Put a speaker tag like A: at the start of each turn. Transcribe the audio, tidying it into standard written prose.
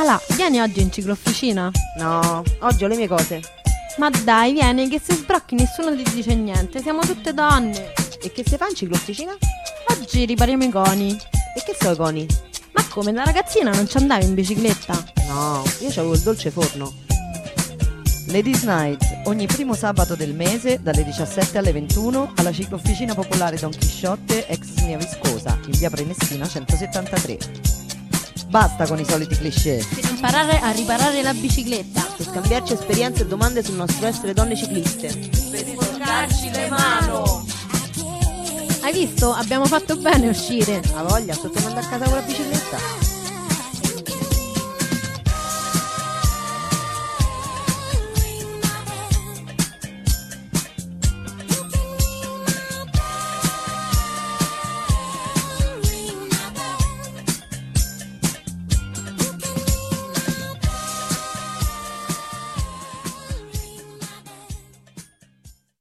A: Alà, vieni oggi in ciclofficina?
B: No, oggi ho le mie cose.
A: Ma dai, vieni, che se sbrocchi nessuno ti dice niente, siamo tutte donne.
B: E che si fa in ciclofficina?
A: Oggi ripariamo i coni.
B: E che so i coni?
A: Ma come, da ragazzina non ci andavi in bicicletta?
B: No, io c'avevo il dolce forno.
C: Ladies Night, ogni primo sabato del mese dalle 17 alle 21 alla ciclofficina popolare Don Chisciotte ex Nia Viscosa in via Prenestina 173. Basta con i soliti cliché.
A: Per imparare a riparare la bicicletta.
B: Per scambiarci esperienze e domande sul nostro essere donne cicliste.
D: Per sporcarci le mano.
A: Hai visto? Abbiamo fatto bene a uscire.
B: Ha voglia, sto tornando a casa con la bicicletta.